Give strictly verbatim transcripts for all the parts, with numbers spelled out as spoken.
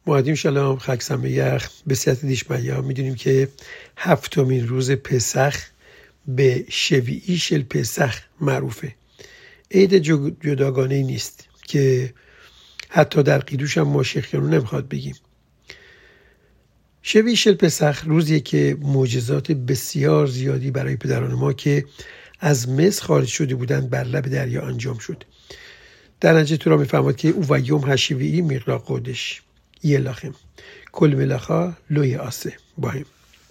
معدیم شلام، خاکسم یخ به سیات دیشمیا. میدونیم که هفتمین روز پسخ به شویعی شل پسخ معروفه. عید جداگانه نیست که حتی در قیدوش هم ما شیخیانو نمیخواد بگیم. شویعی شل پسخ روزیه که معجزات بسیار زیادی برای پدران ما که از مصر خارج شده بودند بر لب دریا انجام شد. در نتیجه تو را میفهمد که او و یوم هشویعی میقرا قدش یلاخم کل ملاخا لوی آسه باهم.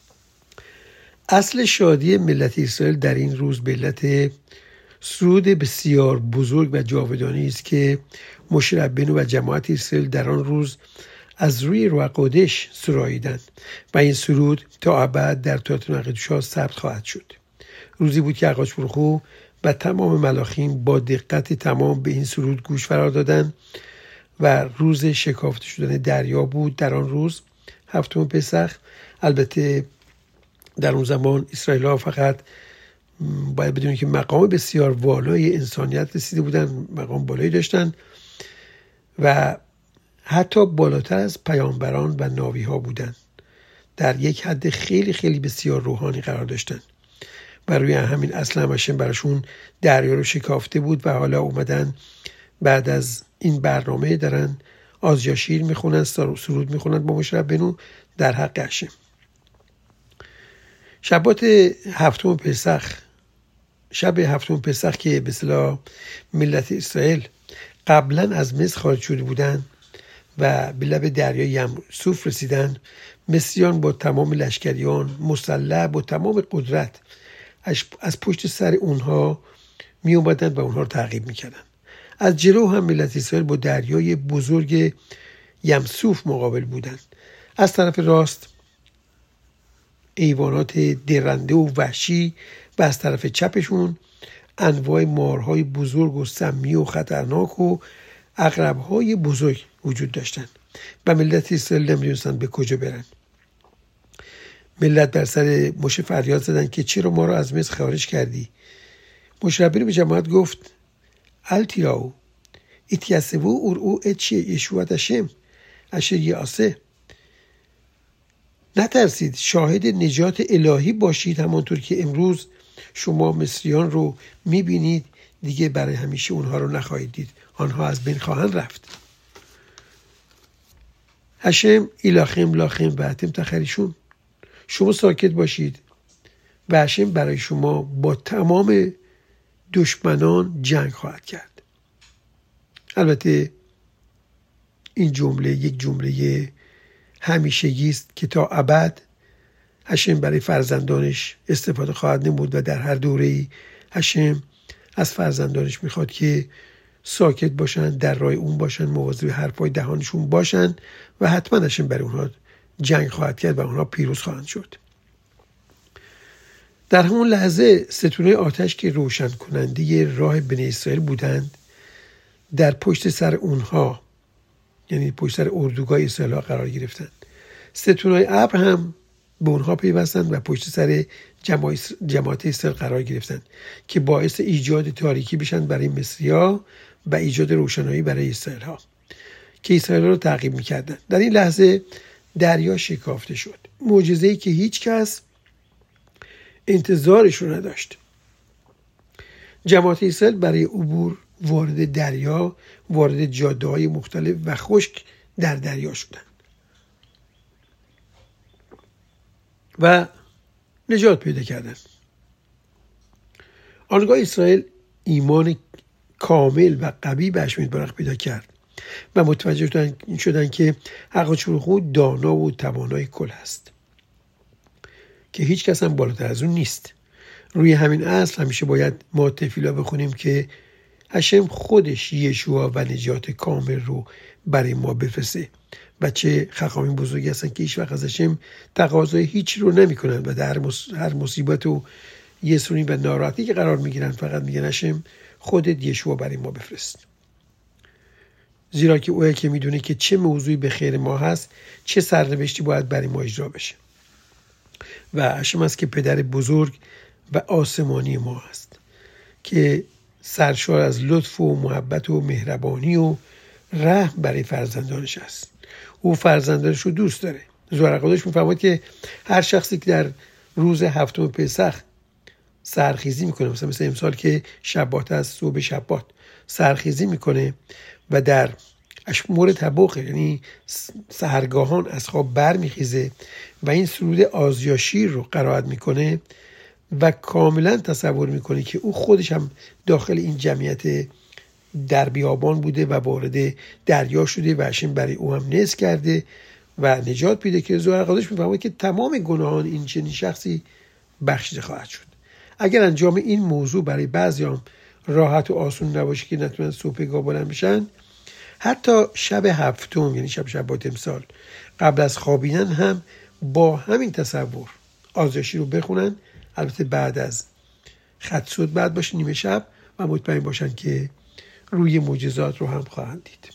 اصل شادی ملت اسرائیل در این روز به علت سرود بسیار بزرگ و جاودانی است که موشه ربیנו و جماعت اسرائیل در آن روز از روی روح قدش سراییدند و این سرود تا ابد در تورات مقدس‌ها ثبت خواهد شد. روزی بود که اقدس برוך הו و تمام ملاخیم با دقت تمام به این سرود گوش فرا دادند و روز شکافته شدن دریا بود. در آن روز هفتم پسخ، البته در اون زمان اسرائیل ها فقط باید بدونید که مقام بسیار والای انسانیت رسیده بودن، مقام بالایی داشتن و حتی بالاتر از پیامبران و ناوی ها بودن، در یک حد خیلی خیلی بسیار روحانی قرار داشتن و روی همین اصل همشن براشون دریا رو شکافته بود و حالا اومدن بعد از این برنامه دارن آزیاشیر میخونن، سرود میخونن با موشه ربیנו در حق هشم. شبات هفتم پسخ، شب هفتم پسخ که به اصطلاح ملت اسرائیل قبلا از مصر خارج شده بودن و به لب دریای یم سوف رسیدن، مصریان با تمام لشکریان مسلح با تمام قدرت از پشت سر اونها می اومدن و اونها رو تعقیب میکردن. از جلو هم ملت اسرائیل با دریای بزرگ یم سوف مقابل بودند. از طرف راست ایوانات درنده و وحشی و از طرف چپشون انواع مارهای بزرگ و سمی و خطرناک و عقربهای بزرگ وجود داشتند و ملت اسرائیل نمیدونستن به کجا برن. ملت بر سر موشه فریاد زدن که چرا ما رو از مصر خارج کردی؟ موشه ربیנו به جماعت گفت ال تیراو اتیسوو اورئو ات یشوع هشم اشر یعصه. نترسید، شاهد نجات الهی باشید، همانطور که امروز شما مصریان رو میبینید دیگه برای همیشه اونها رو نخواهید دید، آنها از بین خواهند رفت. هشم ایلاخم لاخم و اتم تخریشون، شما ساکت باشید و هشم برای شما با تمام دشمنان جنگ خواهد کرد. البته این جمله یک جمله همیشگی است که تا ابد هشم برای فرزندانش استفاده خواهد نمود و در هر دوره‌ای هشم از فرزندانش میخواد که ساکت باشن، در راه اون باشن، مواظب حرفای دهانشون باشن و حتما هشم برای اونها جنگ خواهد کرد و اونها پیروز خواهند شد. در همون لحظه ستونه آتش که روشن کننده راه بنی اسرائیل بودند در پشت سر اونها، یعنی پشت سر اردوگاه اسرائیل ها قرار گرفتند. ستونهای ابر هم به اونها پیوستند و پشت سر جماعت اسرائیل قرار گرفتند که باعث ایجاد تاریکی بشن برای مصری‌ها و ایجاد روشنایی برای اسرائیل ها که اسرائیل ها رو تعقیب میکردن. در این لحظه دریا شکافته شد، معجزه‌ای که هیچ کس انتظارش رو نداشت. جماعت اسرائیل برای عبور وارد دریا، وارد جاده‌های مختلف و خشک در دریا شدند و نجات پیدا کردند. آنگاه اسرائیل ایمان کامل و قوی به هشم یتبارک پیدا کرد و متوجه شدند که اقدس برוך הו دانا و توانای کل است که هیچ کس هم بالاتر از اون نیست. روی همین اصل همیشه باید ما تفیلا بخونیم که هشم خودش یشوع و نجات کامل رو برای ما بفرسته و چه خاخامین بزرگی هستن که هیچ وقت از هشم تقاضای هیچ رو نمی کنن و در هر مصیبت و یسونی و ناراحتی که قرار می گیرن فقط میگن هشم خودت یشوع برای ما بفرست، زیرا که اوه که میدونه که چه موضوعی به خیر ما هست، چه سرنوشتی باید برای ما اجرا بشه و هشم است که پدر بزرگ و آسمانی ما هست که سرشار از لطف و محبت و مهربانی و رحم برای فرزندانش است. او فرزندانش رو دوست داره. زوار القدس میفرماید که هر شخصی که در روز هفتم پسخ سرخیزی میکنه، مثلا مثل امسال که شبات از صبح شبات سرخیزی میکنه و در اشمور تبوخ یعنی سحرگاهان از خواب بر میخیزه و این سرود آزیاشیر رو قرائت میکنه و کاملا تصور میکنه که او خودش هم داخل این جمعیت در بیابان بوده و وارد دریا شده و هشم برای او هم نذر کرده و نجات پیدا که زوار القدس میفهمه که تمام گناهان این چنین شخصی بخشیده خواهد شد. اگر انجام این موضوع برای بعضیام راحت و آسون نباشه که نتونن صبحگاه بلند بشن، حتی شب هفتم یعنی شب شبات امسال قبل از خوابیدن هم با همین تصور آزیاشی رو بخونن، البته بعد از خطسود بعد باشه نیمه شب، و مطمئن باشن که روی معجزات رو هم خواهند دید.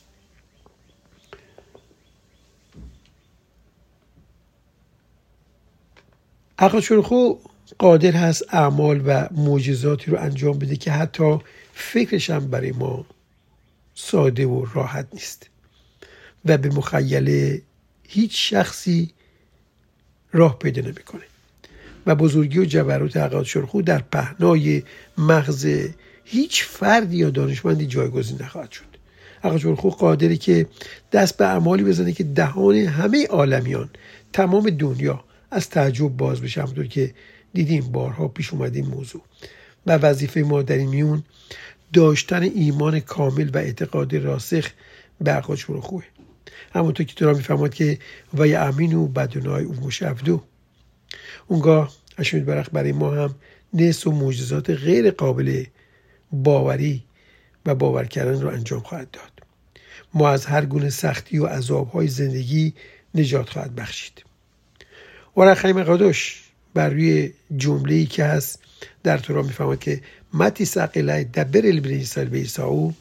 اقدشورخو قادر هست اعمال و معجزاتی رو انجام بده که حتی فکرش هم برای ما ساده و راحت نیست و به مخیله هیچ شخصی راه پیدا نمیکنه و بزرگی و جبروت اقدشورخو در پهنای مغز هیچ فردی یا دانشمندی جایگزین نخواهد شد. اقدشورخو قادری که دست به اعمالی بزنه که دهان همه عالمیان تمام دنیا از تعجب باز بشه، همونطور که دیدیم بارها پیش اومده این موضوع. و وظیفه ما در این میون داشتن ایمان کامل و اعتقاد راسخ به اقدشورخوه، همونطور که ترا میفهمد که و یامینو بدونای او مشهدو. اونگاه اشمید برخ برای ما هم نس و معجزات غیر قابل باوری و باور کردن رو انجام خواهد داد. ما از هر گونه سختی و عذاب‌های زندگی نجات خواهد بخشید. اور الخیم القدس بر روی جمله‌ای که هست در تورا میفهمد که متی ثقلای دبر البنی اسرائیل به عیساو،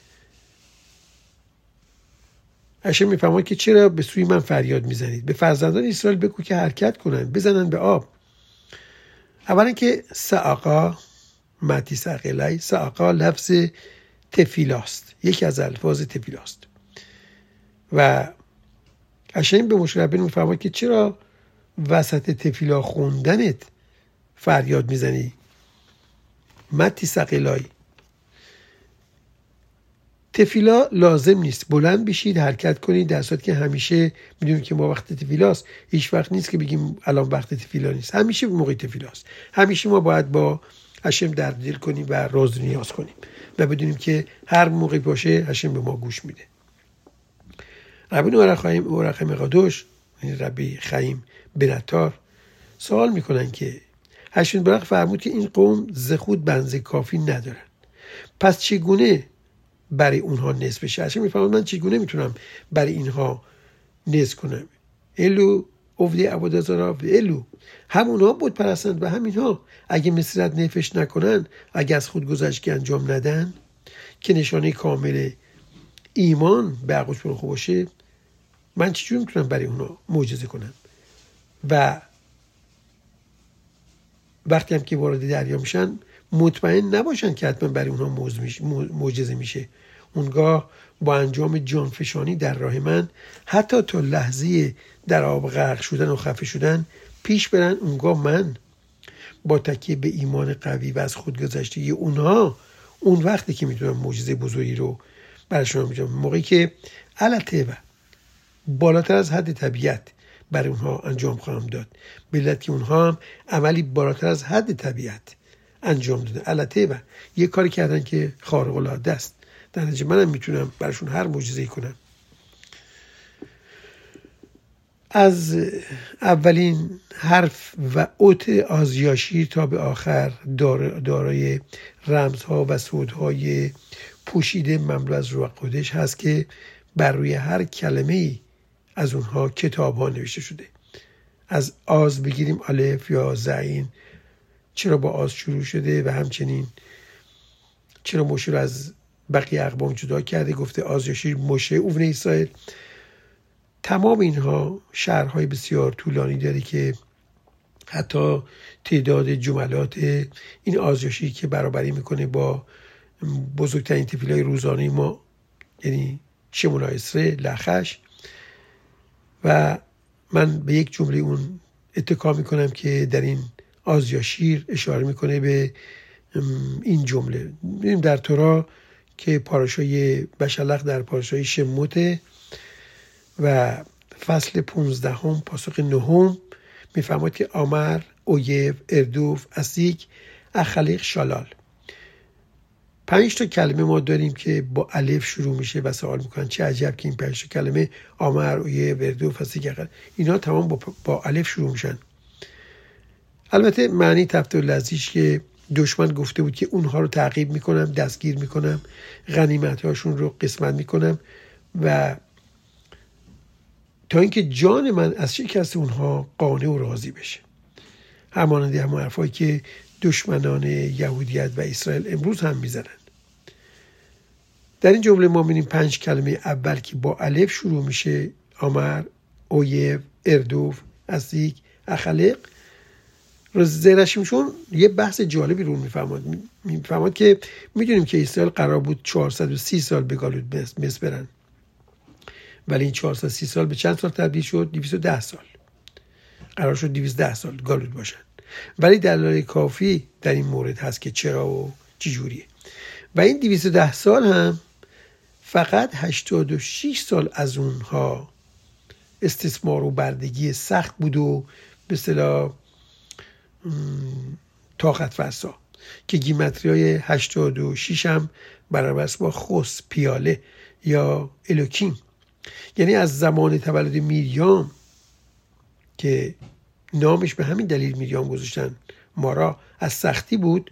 هشم میفهمد که چرا به سوی من فریاد میزنید؟ به فرزندان اسرائیل بگو که حرکت کنند، بزنن به آب. اولا که سعاقا متی ثقلای، سعاقا لفظ تفیلاست، یکی از الفاظ تفیلاست و هشم به موشه ربینو میفهمد که چرا وسط تفیلا خوندنت فریاد میزنی؟ متی ثقلای، تفیلا لازم نیست بلند بشید حرکت کنید، در صورتی که همیشه میدونیم که ما وقت تفیلاست، هیچ وقت نیست که بگیم الان وقت تفیلا نیست، همیشه موقع تفیلاست. همیشه ما باید با هشم درد دل کنیم و راز نیاز کنیم و بدونیم که هر موقع باشه هشم به ما گوش میده. ربی اور الخیم القدس یعنی ربی خیم بنتار سوال میکنن که هشم برخ فرمود که این قوم ز خود بنز کافی ندارن، پس چگونه برای اونها نصف بشه؟ هشم میفهمد من چگونه میتونم برای اینها نصف کنم؟ الو افدی عبادازارا الو، هم اونها بود پرستند و هم اینها اگه مسیرت نفش نکنن، اگه از خود گذشتگی انجام ندن که نشانه کامل ایمان به اقدشورخو باشه، من چجور میتونم برای اونها معجزه کنم؟ و وقتی هم که وارد دریا میشن مطمئن نباشن که حتما برای اونها معجزه میشه. اونگاه با انجام جانفشانی در راه من حتی تا لحظه در آب غرق شدن و خفه شدن پیش برن، اونگاه من با تکیه به ایمان قوی و از خودگذشتگی اونها اون وقتی که میتونم معجزه بزرگی رو براشون انجام، موقعی که علته و بالاتر از حد طبیعت برای اونها انجام خواهم داد، بلت که اونها هم عملی بالاتر از حد طبیعت انجام داده، علته و یه کاری کردن که خارق العاده است. در نتیجه منم میتونم براشون هر معجزه‌ای کنم. از اولین حرف و اوت آزیاشی تا به آخر دارای رمزها و صوتهای پوشیده مملو از روح القدس هست که بر روی هر کلمه‌ای از اونها کتاب ها نوشته شده. از آز بگیریم الف یا زعین، چرا با آز شروع شده و همچنین چرا موشه رو از بقیه اقوام جدا کرده، گفته آزیاشی موشه اون اسرائیل. تمام اینها شرحهای بسیار طولانی داره که حتی تعداد جملات این آزیاشی که برابری میکنه با بزرگترین تفیلای روزانه ما، یعنی شمونا اسره لخش، و من به یک جمله اون اتکا میکنم که در این آزیاشیر اشاره میکنه به این جمله. می‌بینیم در تورا که پاراشای بشلق در پاراشای شموته و فصل پونزدهم پاسخ نهم میفهمد که آمر، اویو، اردوف، اسیک، اخلیق، شالال. پنج تا کلمه ما داریم که با الف شروع میشه و سوال میکنن چه عجب که این پنج تا کلمه آمر، اویو، اردوف، اسیک، اخلیق اینا تمام با, با الف شروع میشن. البته معنی تفتل لذیش که دشمن گفته بود که اونها رو تعقیب میکنم، دستگیر میکنم، غنیمت هاشون رو قسمت میکنم و تا اینکه جان من از شکست اونها قانع و راضی بشه. همانند همون حرفایی که دشمنان یهودیت و اسرائیل امروز هم میزنن. در این جمله ما می‌بینیم پنج کلمه اول که با الف شروع میشه، آمر، اویو، اردوف، اسیک، اخلیق، زیرشیمشون یه بحث جالبی رو میفهمد. میفهمد که میدونیم که اسرائیل قرار بود چهارصد و سی سال به گالوت مصر برن، ولی این چهارصد و سی سال به چند سال تبدیل شد؟ دویست و ده سال. قرار شد دویست و ده سال گالوت باشن. ولی دلایل کافی در این مورد هست که چرا و چجوریه. و این دویست و ده سال هم فقط هشتاد و شش سال از اونها استثمار و بردگی سخت بود و به اصطلاح طاقت فرسا که گیمتریای هشتاد و شش هم برابر است با خس، پیاله یا الوکیم. یعنی از زمان تولد میریام که نامش به همین دلیل میریام گذاشتن، مارا، از سختی بود،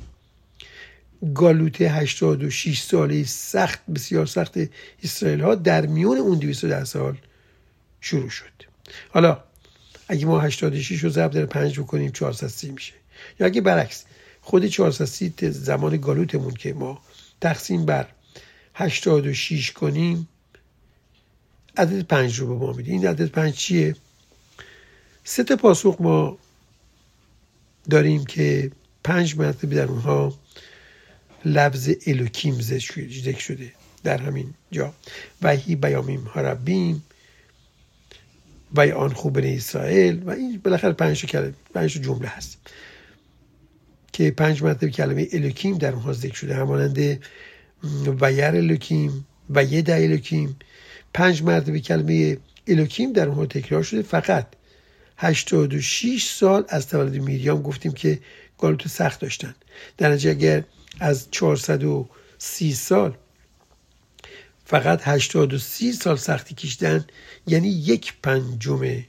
گالوت هشتاد و شش ساله سخت، بسیار سخت اسرائیل ها در میون اون دویست و ده سال شروع شد. حالا اگه ما هشتاد و شش رو ضرب در پنج بکنیم چهارصد و سی میشه، یا اگه برعکس خود چهارصد و سی زمان گالوتمون که ما تقسیم بر هشتاد و شش کنیم عدد پنج رو به ما میده. این عدد پنج چیه؟ سه تا پاسخ ما داریم که پنج مرتبه در اونها لفظ الوکیم ذکر شده در همین جا. وحی بیامیم هربیم و آن خوبن اسرائیل و این بالاخره پنج کلمه، پنج جمله هست که پنج مرتبه کلمه الوکیم در اونها ذکر شده، همانند ویر الوکیم و ید الوکیم. پنج مرتبه کلمه الوکیم در اونها تکرار شده. فقط هشتاد و شش سال از تولد میریام گفتیم که گالوت سخت داشتن. در نتیجه اگر از چهارصد و سی سال فقط هشتاد و سی سال سختی کشیدن، یعنی یک پنجم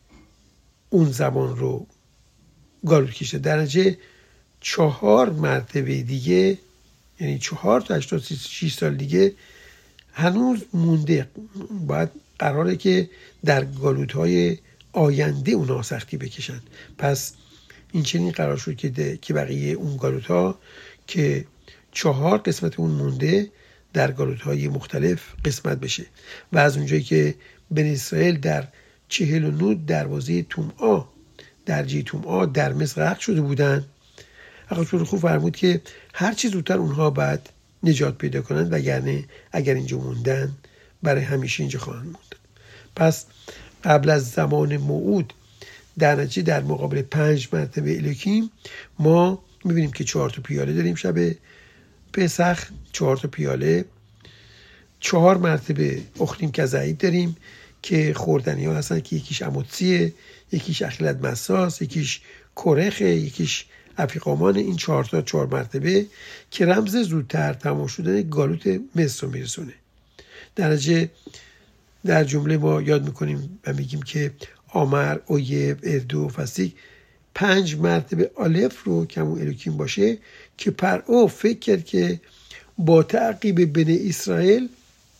اون زمان رو گالوت کشیدن. در نتیجه چهار مرتبه دیگه، یعنی چهار تا هشتاد و شش سال دیگه هنوز مونده. باید قراره که در گالوت‌های آینده اونا سختی بکشن. پس این چنین قرار شد که که بقیه اون گالوت‌ها که چهار قسمت اون مونده در گالوت‌های مختلف قسمت بشه. و از اونجایی که بنی اسرائیل در چهل و نه دروازه تومعا، درجه تومعا در مصر غرق شده بودن، حقیقت خوب فرمود که هر چی زودتر اونها باید نجات پیدا کنند، وگرنه اگر اینجا موندن برای همیشه اینجا خواهند موند. پس قبل از زمان موعود در نتیجه در مقابل پنج مرتبه الوکیم ما میبینیم که چهار تا پیاله داریم شب پسخ، چهار تا پیاله، چهار مرتبه اختیم کزعید داریم که خوردنی ها هستن که یکیش اموتسیه، یکیش اخیلت مساس، یکیش کرخه، یکیش افیقامان. این چهار تا چهار مرتبه که رمز زودتر تمام شدن گالوت مصر رو میرسونه. در نتیجه در جمله ما یاد میکنیم و میگیم که آمر، اویو، اردو، فسیک پنج مرتبه الف رو که همون الوکیم باشه که پرعو فکر کرد که با تعقیب بنی اسرائیل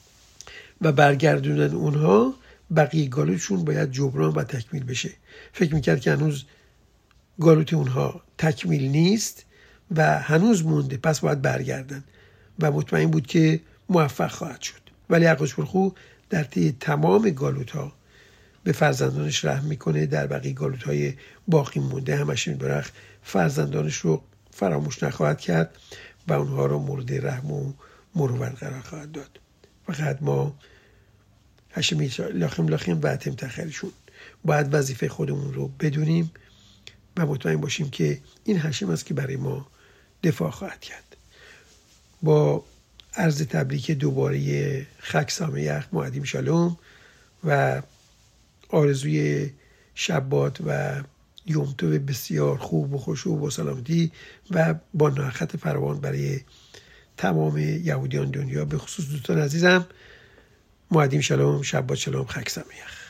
و برگردوندن اونها بقیه گالوتشون باید جبران و تکمیل بشه. فکر میکرد که هنوز گالوت اونها تکمیل نیست و هنوز مونده، پس باید برگردن و مطمئن بود که موفق خواهد شد. ولی حقش برخو در طی تمام گالوت ها به فرزندانش رحم میکنه. در بقیه گالوت های باقی مونده همش میبرخ فرزندانش رو فراموش نخواهد کرد و اونها رو مورد رحم و مروت قرار خواهد داد. فقط ما هشم لاخم لاخم و اتم تخرشون. باید وظیفه خودمون رو بدونیم و مطمئن باشیم که این هشم است که برای ما دفاع خواهد کرد. با عرض تبریک دوباره خک سامیخ موعدیم شالوم و آرزوی شبات و یومتو بسیار خوب و خوشوب و سلامتی و با ناخت فراوان برای تمام یهودیان دنیا، به خصوص دوستان عزیزم. موعدیم شالوم، شبات شالوم، خک سامیخ.